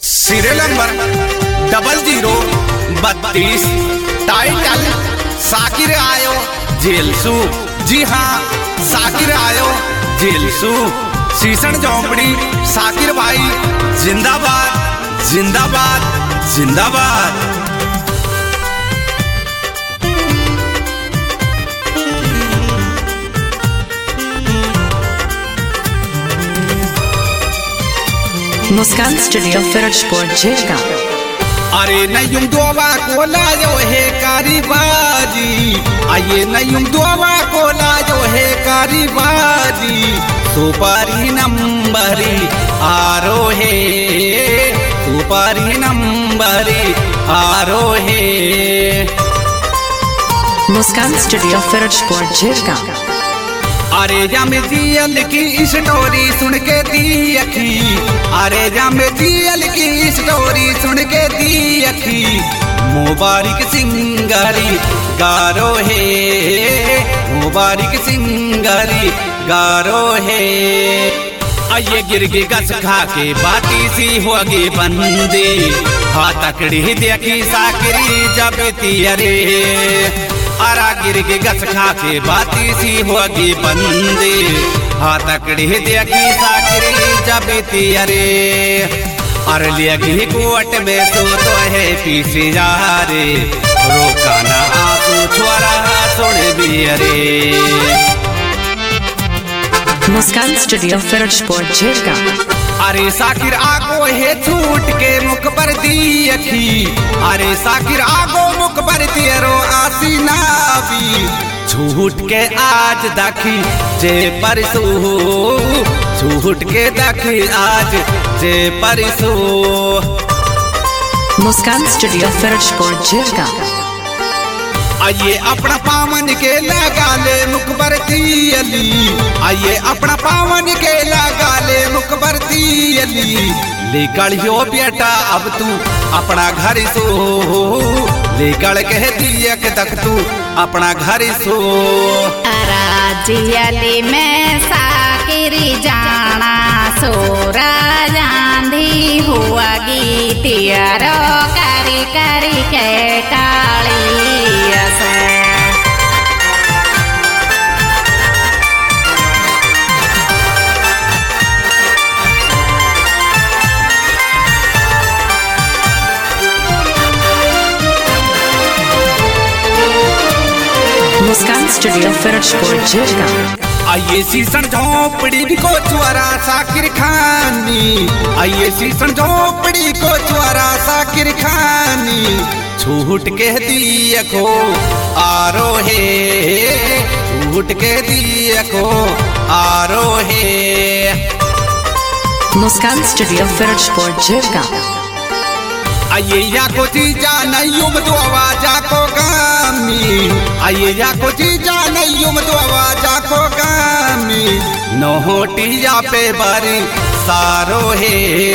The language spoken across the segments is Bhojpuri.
Serial number 0032। टाइटल साकिर आयो जेलसू। जी हाँ, साकिर आयो जेलसू। सीसन झोंपड़ी साकिर भाई जिंदाबाद जिंदाबाद जिंदाबाद। मुस्कान स्टूडियो फिरोजपुर झिरका। अरे नयुम दोवा को लायो है कारीबाजी, आये नयुम दोवा को लायो है कारीबाजी। सुपारी नंबरी आरो है, सुपारी नंबरी आरो है। मुस्कान स्टूडियो फिरोजपुर झिरका। अरे जामे जियल की स्टोरी सुन के दी अखी, अरे जामे जियल की स्टोरी सुन के दी अखी। मुबारक सिंगारी गारो है, मुबारक सिंगारी गारो है। आइए गिर के गस खा के बाती सी होगी बंदी, हाथ तकड़ी देखी साकरी जब तियरे। आरा गिर के गस खा के बाती सी होगी बंदी, हाथ तकड़ी देखी साकरी जब तियरे। अरे लेगी कोट में तो है पीछे जा रे, रोका ना आंसू छोरा सुन बियरे। मुस्कान स्टूडियो फिरोजपुर झिरका। अरे साकिर आगो है छूट के मुख पर दी अखी, अरे साकिर आगो मुख पर तेरो आसीना भी। झूठ के आज दखी जे परसू, झूठ के दखी आज जे परसू। मुस्कान स्टूडियो फिरोजपुर झिरका। आइए अपना पावन के लगा ले मुख बरती अली, आइए अपना पावन के लगा ले मुख बरती अली। लेकर बेटा अब तू अपना घर सो, लेकर कह दिया तक तू अपना घर सो। राजियली में साकिरी जाना सोरा जांधी हुआ गीतियारो करी करी के काली मुस्कान स्टूडियो फिरोजपुर झिरका। आइए सीसन झोंपड़ी भी को चुआरा साकिर खानी, आइए सीसन झोंपड़ी को चुआरा साकिर खानी। झूठ के दिए को आरो है, झूठ के दिए को आरो है। मुस्कान स्टूडियो फिरोजपुर झिरका। आइए या को जीजा नयुम दो आवाजा को गामी, आइए या को जीजा नयुम दो आवाजा को गामी। नोटिया पे बारी सारो है,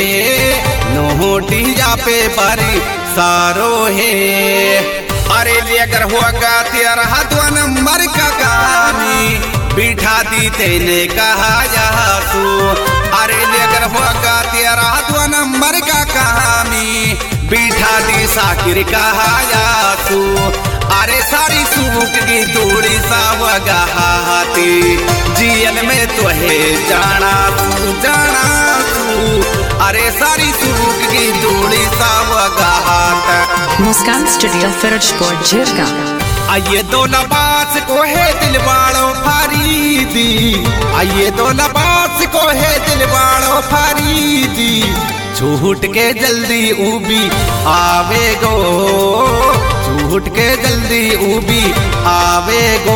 नोटिया पे बारी सारो है। अरे लेकर होगा तेरा 2 नंबर का गामी, बिठा दी तेने कहा यहाँ सू। अरे लेकर होगा तेरा 2 नंबर का कहानी, बिठा दी साकिर कहा या तू। अरे सारी सूख की दूरी सावगाती, जियल में तो है जाना तू जाना तू। अरे सारी सूख की दूरी सावगात। मुस्कान स्टूडियो फिरोजपुर झिरका। आइए दो लबास को है दिल वालों फरीदी, आइए दो लबास को है दिल वालों फरीदी। झूठ के जल्दी उबी आवे गो, झूठ के जल्दी उबी आवे गो।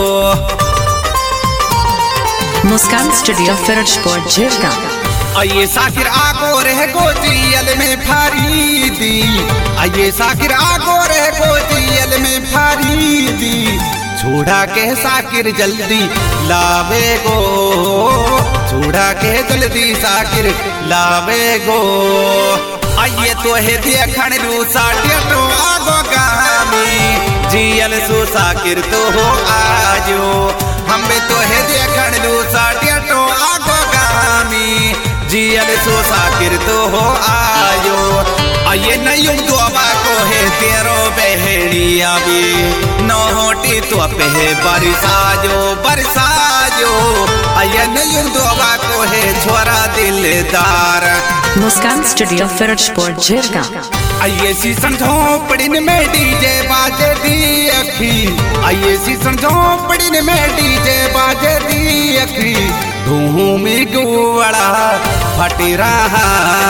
मुस्कान स्टूडियो फिरोजपुर झिरका। आइए साकिर आगो रह गो जियल में फरीदी, आइए साकिर आगो रह गो जियल में फरीदी। छोड़ा के साकिर जल्दी लावे गो, छोड़ा के जल्दी साकिर लावे गो। आइए तो है देखण रू साटिया तो आगो गामी, जियल सु साकिर तो हो आजो। हमें तो है देखण रू साटिया तो आगो गामी, जियल सो साकिर तो हो आयो आये नहीं दुआ को है तेरो बहनी आवी नोटी तो पे बरसाजो बरसाजो आये नहीं दुआ को है छोरा दिलदार मुस्कान स्टूडियो फिरोजपुर झिरका आइए सीसन झोपड़िन में डीजे बाजे दी अखी आइए सीसन झोपड़िन में डीजे बाजे दी अखी धूमी गुआड़ा फट रहा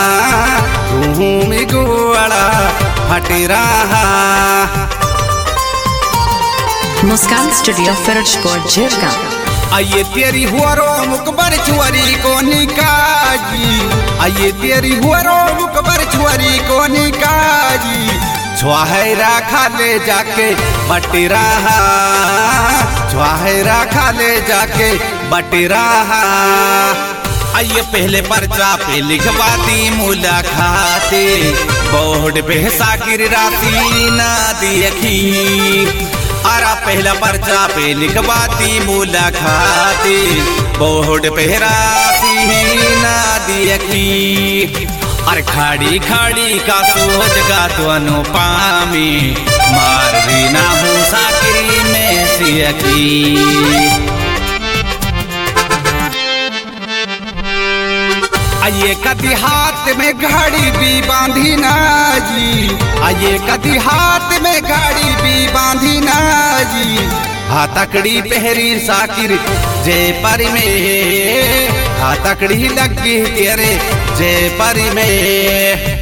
धूमी गुआड़ा फट रहा मुस्कान स्टूडियो फिरोजपुर झिरका आइए तेरी हुआरो मुकबर छुआरी को निकाजी आइए तेरी हुआरो मुकबर छुआरी को निकाजी छुआहरा खा ले जाके बट रहा छुआहरा खा ले जाके बट रहा आइए पहले पर्चा पे लिखवा दी मुलाकाते बोर्ड पे साकिर राती ना देखी आरा पहला पर्चा पे लिखवाती मुलाकाती बोर्ड पे राती ना देखी अरे खाड़ी खाड़ी का सोच का तो अनुपामी मार भी ना हूँ साकिरी में सियकी आइए कदी हाथ में घड़ी भी बांधी ना जी आइए कदी हाथ में घड़ी भी बांधी ना जी हाथकड़ी पहरी साकिर जय परी में हाथकड़ी लगी तेरे जय परी में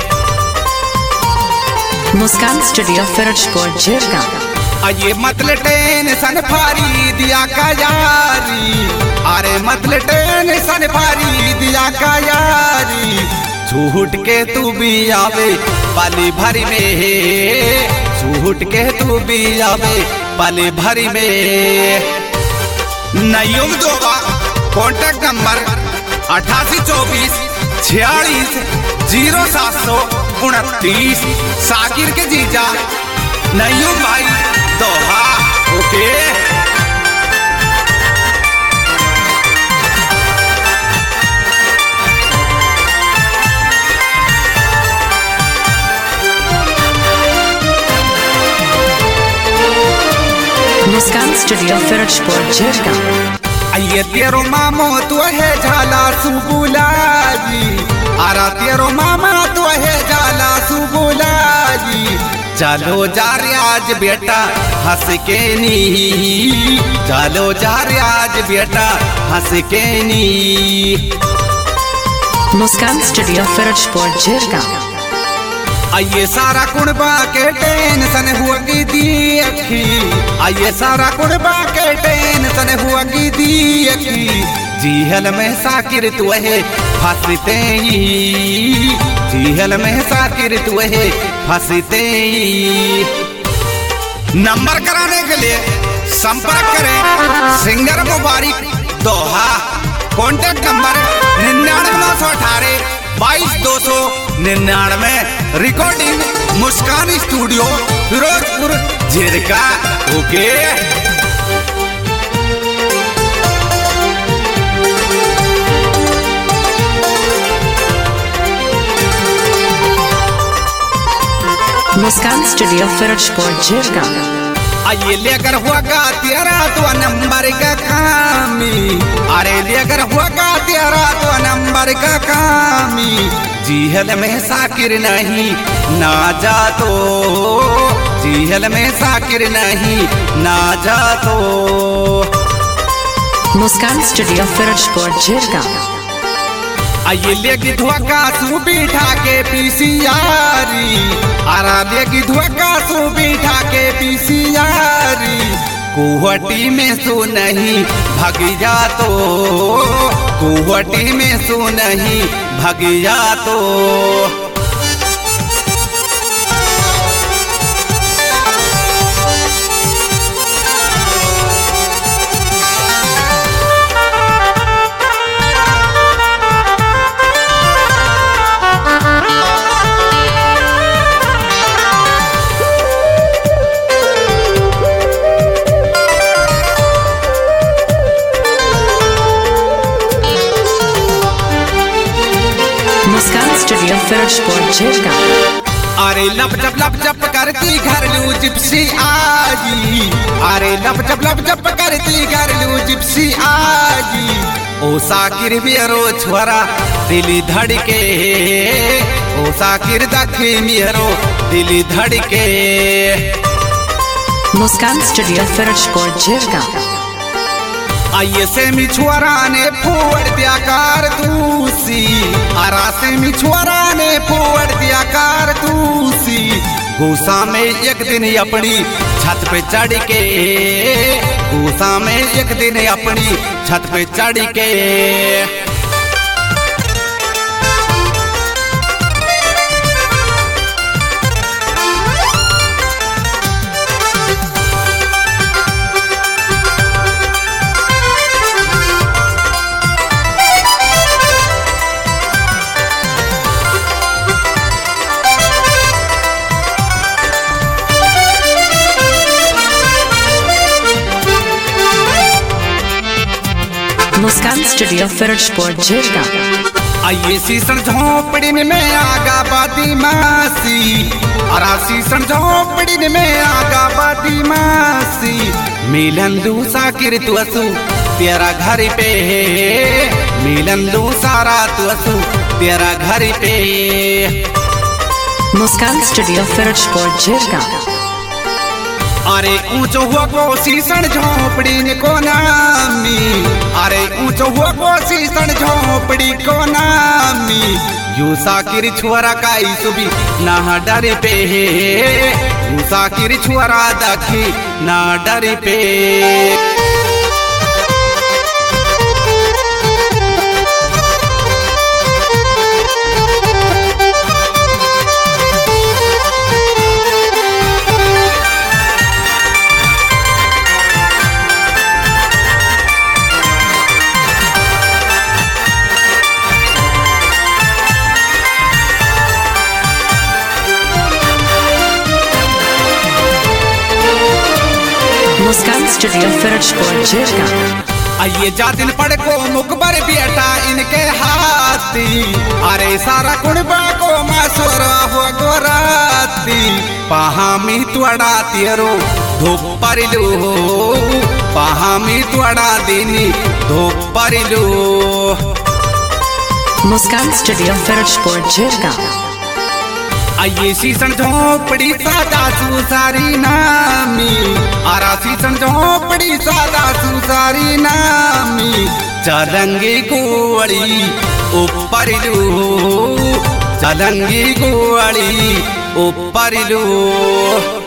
मुस्कान स्टूडियो फिरोजपुर झिरका आइए मतलब टेंशन फारी दिया का यारी अरे मतलब टेंशन फारी दिया का यारी छूट के तू भी आवे पाली भरी में छूट के तू भी आवे पाली भरी में नयुग दोगा कॉन्टेक्ट नंबर 8824 46 0729 साकिर के जीजा नयुग भाई दोहा ओके मुस्कान स्टूडियो फिरोजपुर झिरका आइए तेरो मामो तो है झाला सुबुलाजी आरा तेरो मामा तो है झाला सुबुलाजी चलो जा रे आज बेटा हंस के नी चलो जा रे आज बेटा हंस के नी मुस्कान स्टूडियो फिरोजपुर झिरका आइए सारा कुणबा के टेंशन हुआ की दी अखी आइए सारा कुणबा के टेंशन हुआ की दी अखी जीहल में साकिर तू है फंसते ही जीहल में साकिर तू है फंसते ही नंबर कराने के लिए संपर्क करें सिंगर मुबारक दोहा contact number 9918 22 recording Muskan studio Firozpur Jhirka okay Muskan studio Firozpur Jhirka आइए लेकर होगा तेरा तो नंबर का कामी अरे लेकर होगा तेरा तो नंबर का कामी जीहल में साकिर नहीं ना जा तो जीहल में साकिर नहीं ना जा तो मुस्कान स्टूडियो फिरोजपुर झिरका आइए लेगी धोखा तू बिठा के पीसीआरी आरा लेगी धोखा तू बिठा के पीसीआरी कुहटी में सो नहीं भग जा तो कुहटी में सो नहीं भग जा तो मुस्कान स्टूडियो फिरोजपुर झिरका। अरे लप जप करती घर लू जिप्सी आजी, अरे लप जप करती घर लू जिप्सी आजी। ओ साकिर बियरो छोरा दिली धड़के, ओ साकिर दखी मियरो दिली धड़के। मुस्कान स्टूडियो फिरोजपुर झिरका। आइए से मिछुआरा ने फोड़ दिया कारतूसी, आरा से मिछुआरा ने फोड़ दिया कारतूसी। गुस्सा में एक दिन अपनी छत पे चढ़ के, गुस्सा में एक दिन अपनी छत पे चढ़ के। मुस्कान स्टूडियो फिरोजपुर झिरका। आइए सीसन झोपड़ी में आगा बादी मासी, अरा सीसन झोपड़ी में आगा बादी मासी। मिलन दू साकिर तुअसु तेरा घर पे, मिलन दू सारा तुअसु तेरा घर पे। मुस्कान स्टूडियो फिरोजपुर झिरका। अरे ऊंचो हुआ को सीसन झोपड़ी को नामी, अरे ऊंचो हुआ को सीसन झोपड़ी को नामी। यू साकिर छुआरा काई सुबी ना डर पे, यू साकिर छुआरा दखी ना डर पे। मुस्कान स्टूडियो फिरोजपुर झिरका। आइए जा दिन पड़ को मुकबर बेटा इनके हाथी, अरे सारा कुणबा को मासोरा हो गोराती। पहामी तुअड़ा तेरो धूप परिलू, पहामी तुअड़ा दिनी धूप परिलू। मुस्कान स्टूडियो फिरोजपुर झिरका। आइए सीसन झोपड़ी सादा सुसारी नामी, आरा सीसन झोपड़ी सादा सुसारी नामी। चलंगी गोड़ी ऊपर लू, चलंगी गोड़ी ऊपर लू।